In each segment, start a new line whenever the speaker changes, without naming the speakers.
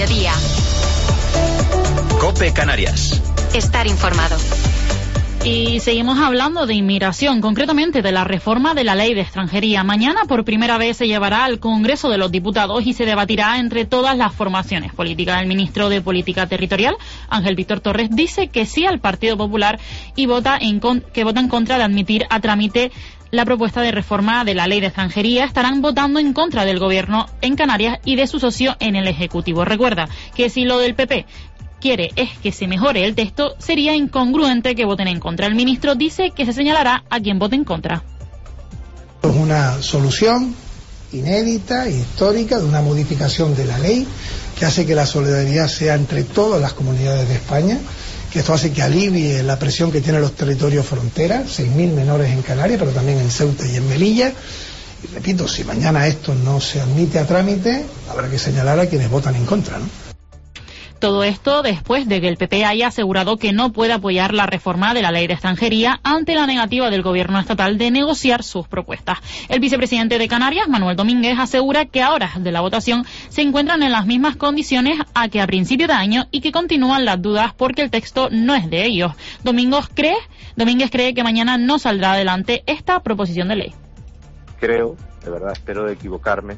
mediodía.
COPE Canarias.
Estar informado.
Y seguimos hablando de inmigración, concretamente de la reforma de la Ley de Extranjería. Mañana por primera vez se llevará al Congreso de los Diputados y se debatirá entre todas las formaciones políticas. El ministro de Política Territorial, Ángel Víctor Torres, dice que sí al Partido Popular y que vota en contra de admitir a trámite la propuesta de reforma de la Ley de Extranjería. Estarán votando en contra del Gobierno en Canarias y de su socio en el Ejecutivo. Recuerda que si lo del PP quiere es que se mejore el texto, sería incongruente que voten en contra. El ministro dice que se señalará a quien vote en contra.
Es una solución inédita, histórica, de una modificación de la ley que hace que la solidaridad sea entre todas las comunidades de España, que esto hace que alivie la presión que tienen los territorios fronteras, 6.000 menores en Canarias, pero también en Ceuta y en Melilla. Y repito, si mañana esto no se admite a trámite, habrá que señalar a quienes votan en contra, ¿no?
Todo esto después de que el PP haya asegurado que no puede apoyar la reforma de la Ley de Extranjería ante la negativa del Gobierno estatal de negociar sus propuestas. El vicepresidente de Canarias, Manuel Domínguez, asegura que a horas de la votación se encuentran en las mismas condiciones a que a principio de año y que continúan las dudas porque el texto no es de ellos. Domínguez cree que mañana no saldrá adelante esta proposición de ley.
Creo, de verdad, espero equivocarme,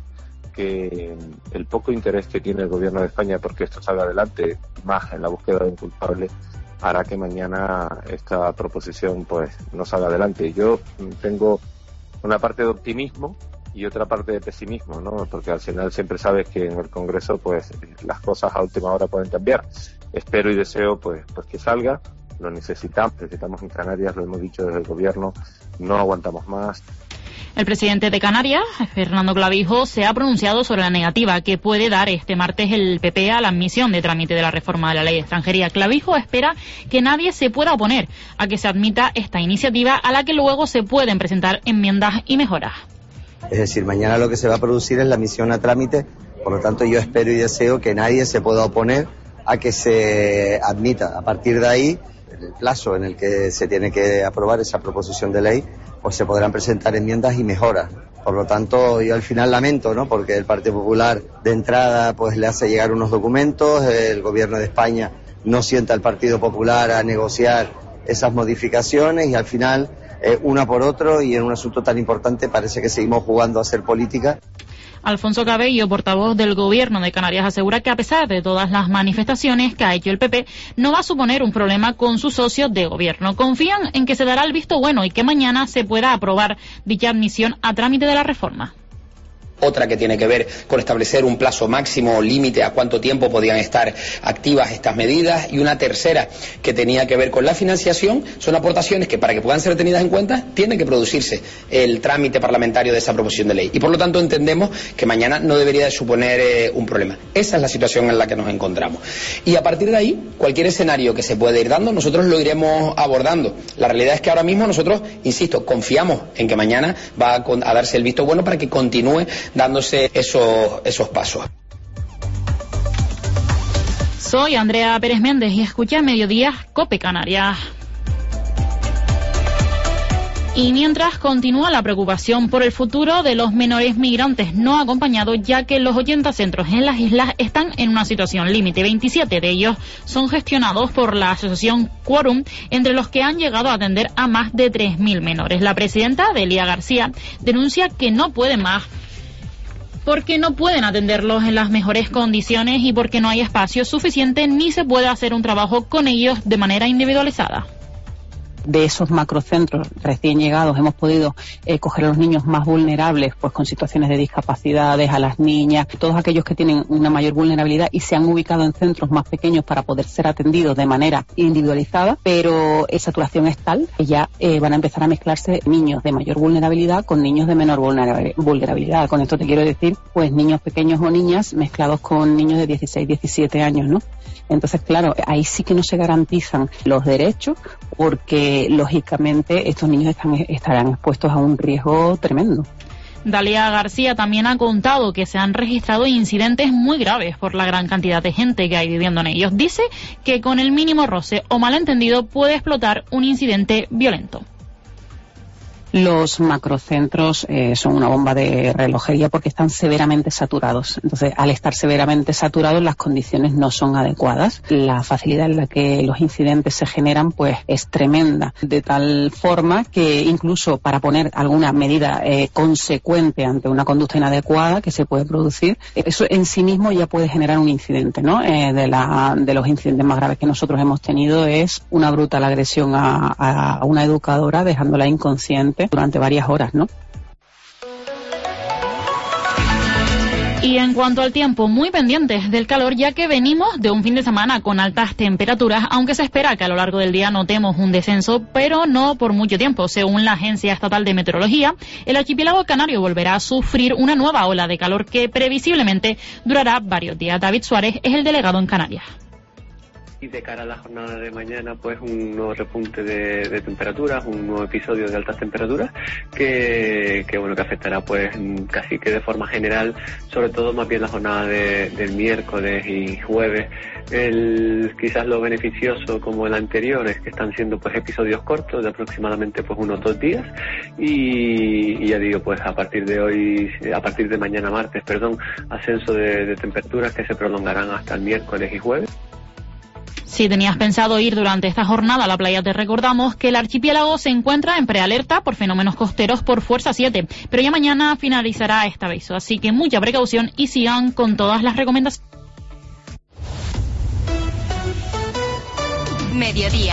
que el poco interés que tiene el Gobierno de España porque esto salga adelante, más en la búsqueda de un culpable, hará que mañana esta proposición pues no salga adelante. Yo tengo una parte de optimismo y otra parte de pesimismo, ¿no? Porque al final siempre sabes que en el Congreso pues las cosas a última hora pueden cambiar. Espero y deseo pues que salga. Lo necesitamos en Canarias, lo hemos dicho desde el Gobierno, no aguantamos más.
El presidente de Canarias, Fernando Clavijo, se ha pronunciado sobre la negativa que puede dar este martes el PP a la admisión de trámite de la reforma de la Ley de Extranjería. Clavijo espera que nadie se pueda oponer a que se admita esta iniciativa, a la que luego se pueden presentar enmiendas y mejoras.
Es decir, mañana lo que se va a producir es la admisión a trámite, por lo tanto yo espero y deseo que nadie se pueda oponer a que se admita. A partir de ahí, el plazo en el que se tiene que aprobar esa proposición de ley, pues se podrán presentar enmiendas y mejoras. Por lo tanto, yo al final lamento, ¿no? Porque el Partido Popular de entrada pues le hace llegar unos documentos, el Gobierno de España no sienta al Partido Popular a negociar esas modificaciones y al final, una por otro, y en un asunto tan importante parece que seguimos jugando a hacer política.
Alfonso Cabello, portavoz del Gobierno de Canarias, asegura que a pesar de todas las manifestaciones que ha hecho el PP, no va a suponer un problema con sus socios de gobierno. Confían en que se dará el visto bueno y que mañana se pueda aprobar dicha admisión a trámite de la reforma.
Otra que tiene que ver con establecer un plazo máximo o límite a cuánto tiempo podían estar activas estas medidas, y una tercera que tenía que ver con la financiación. Son aportaciones que, para que puedan ser tenidas en cuenta, tiene que producirse el trámite parlamentario de esa proposición de ley, y por lo tanto entendemos que mañana no debería de suponer un problema. Esa es la situación en la que nos encontramos, y a partir de ahí cualquier escenario que se pueda ir dando nosotros lo iremos abordando. La realidad es que ahora mismo nosotros, insisto, confiamos en que mañana va a darse el visto bueno para que continúe dándose esos pasos.
Soy Andrea Pérez Méndez y escucha Mediodía COPE Canarias. Y mientras continúa la preocupación por el futuro de los menores migrantes no acompañados, ya que los 80 centros en las islas están en una situación límite. 27 de ellos son gestionados por la asociación Quórum, entre los que han llegado a atender a más de 3.000 menores. La presidenta, Delia García, denuncia que no pueden más porque no pueden atenderlos en las mejores condiciones y porque no hay espacio suficiente ni se puede hacer un trabajo con ellos de manera individualizada.
De esos macrocentros recién llegados hemos podido coger a los niños más vulnerables, pues con situaciones de discapacidades, a las niñas, todos aquellos que tienen una mayor vulnerabilidad, y se han ubicado en centros más pequeños para poder ser atendidos de manera individualizada, pero la saturación es tal que ya van a empezar a mezclarse niños de mayor vulnerabilidad con niños de menor vulnerabilidad. Con esto te quiero decir, pues niños pequeños o niñas mezclados con niños de 16, 17 años, ¿no? Entonces, claro, ahí sí que no se garantizan los derechos, porque lógicamente estos niños estarán expuestos a un riesgo tremendo.
Dalia García también ha contado que se han registrado incidentes muy graves por la gran cantidad de gente que hay viviendo en ellos. Dice que con el mínimo roce o malentendido puede explotar un incidente violento.
Los macrocentros son una bomba de relojería porque están severamente saturados. Entonces, al estar severamente saturados, las condiciones no son adecuadas. La facilidad en la que los incidentes se generan, pues, es tremenda. De tal forma que incluso para poner alguna medida consecuente ante una conducta inadecuada que se puede producir, eso en sí mismo ya puede generar un incidente, ¿no? De los incidentes más graves que nosotros hemos tenido es una brutal agresión a una educadora, dejándola inconsciente durante varias horas, ¿no?
Y en cuanto al tiempo, muy pendientes del calor, ya que venimos de un fin de semana con altas temperaturas, aunque se espera que a lo largo del día notemos un descenso, pero no por mucho tiempo. Según la Agencia Estatal de Meteorología, el archipiélago canario volverá a sufrir una nueva ola de calor que previsiblemente durará varios días. David Suárez es el delegado en Canarias.
Y de cara a la jornada de mañana, pues un nuevo repunte de temperaturas, un nuevo episodio de altas temperaturas que afectará pues casi que de forma general, sobre todo más bien la jornada del miércoles y jueves. Quizás lo beneficioso como el anterior es que están siendo pues episodios cortos de aproximadamente pues unos 2 días y ya digo, pues a partir de mañana martes, ascenso de temperaturas que se prolongarán hasta el miércoles y jueves.
Si tenías pensado ir durante esta jornada a la playa, te recordamos que el archipiélago se encuentra en prealerta por fenómenos costeros por fuerza 7, pero ya mañana finalizará este aviso, así que mucha precaución y sigan con todas las recomendaciones.
Mediodía.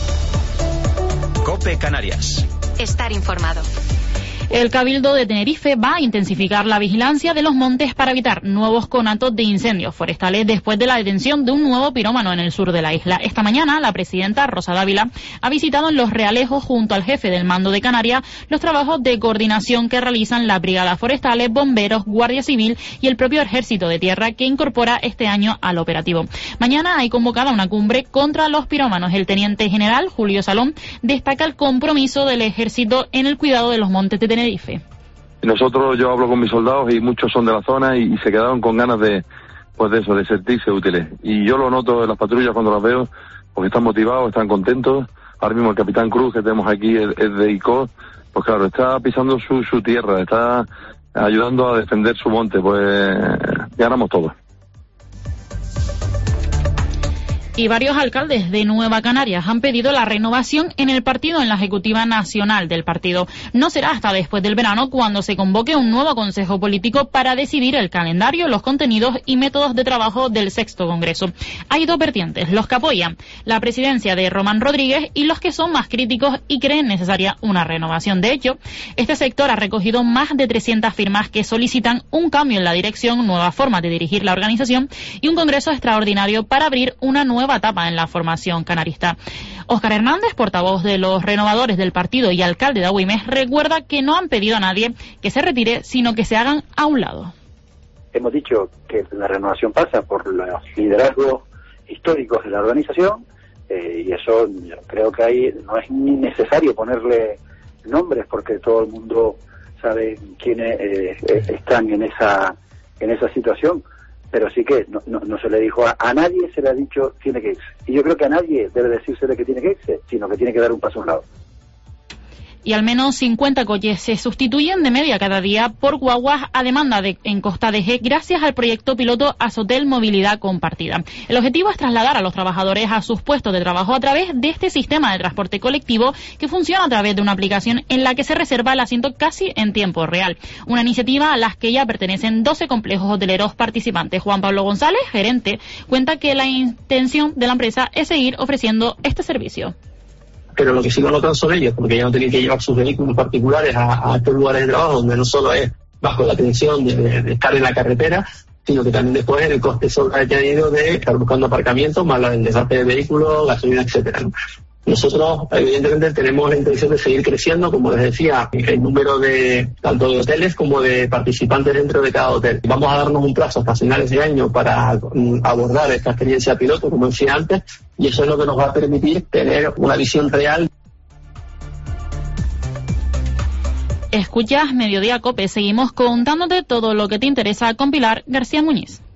COPE Canarias.
Estar informado.
El Cabildo de Tenerife va a intensificar la vigilancia de los montes para evitar nuevos conatos de incendios forestales después de la detención de un nuevo pirómano en el sur de la isla. Esta mañana, la presidenta Rosa Dávila ha visitado en Los Realejos, junto al jefe del mando de Canarias, los trabajos de coordinación que realizan las brigadas forestales, bomberos, Guardia Civil y el propio Ejército de Tierra, que incorpora este año al operativo. Mañana hay convocada una cumbre contra los pirómanos. El teniente general Julio Salón destaca el compromiso del Ejército en el cuidado de los montes de Tenerife.
Yo hablo con mis soldados y muchos son de la zona y se quedaron con ganas de sentirse útiles. Y yo lo noto en las patrullas cuando las veo, porque están motivados, están contentos. Ahora mismo el capitán Cruz que tenemos aquí es de ICO, pues claro, está pisando su tierra, está ayudando a defender su monte, pues ganamos todos.
Y varios alcaldes de Nueva Canarias han pedido la renovación en el partido, en la Ejecutiva Nacional del partido. No será hasta después del verano cuando se convoque un nuevo Consejo Político para decidir el calendario, los contenidos y métodos de trabajo del 6º Congreso. Hay dos vertientes, los que apoyan la presidencia de Román Rodríguez y los que son más críticos y creen necesaria una renovación. De hecho, este sector ha recogido más de 300 firmas que solicitan un cambio en la dirección, nueva forma de dirigir la organización y un Congreso extraordinario para abrir una nueva etapa en la formación canarista. Óscar Hernández, portavoz de los renovadores del partido y alcalde de Agüimes, recuerda que no han pedido a nadie que se retire, sino que se hagan a un lado.
Hemos dicho que la renovación pasa por los liderazgos históricos de la organización y eso yo creo que ahí no es ni necesario ponerle nombres porque todo el mundo sabe quiénes están en esa situación. Pero sí que no se le dijo a nadie, se le ha dicho tiene que irse. Y yo creo que a nadie debe decírsele que tiene que irse, sino que tiene que dar un paso a un lado.
Y al menos 50 coches se sustituyen de media cada día por guaguas a demanda en Costa de G gracias al proyecto piloto Azotel Movilidad Compartida. El objetivo es trasladar a los trabajadores a sus puestos de trabajo a través de este sistema de transporte colectivo que funciona a través de una aplicación en la que se reserva el asiento casi en tiempo real. Una iniciativa a la que ya pertenecen 12 complejos hoteleros participantes. Juan Pablo González, gerente, cuenta que la intención de la empresa es seguir ofreciendo este servicio.
Pero lo que sí lo notan son ellos, porque ya no tienen que llevar sus vehículos particulares a estos lugares de trabajo, donde no solo es bajo la tensión de estar en la carretera, sino que también después el coste sobreañadido de estar buscando aparcamientos, más el desgaste de vehículos, gasolina, etcétera. Nosotros, evidentemente, tenemos la intención de seguir creciendo, como les decía, el número tanto de hoteles como de participantes dentro de cada hotel. Vamos a darnos un plazo hasta finales de año para abordar esta experiencia piloto, como decía antes, y eso es lo que nos va a permitir tener una visión real.
Escuchas Mediodía COPE. Seguimos contándote todo lo que te interesa con Pilar García Muñiz.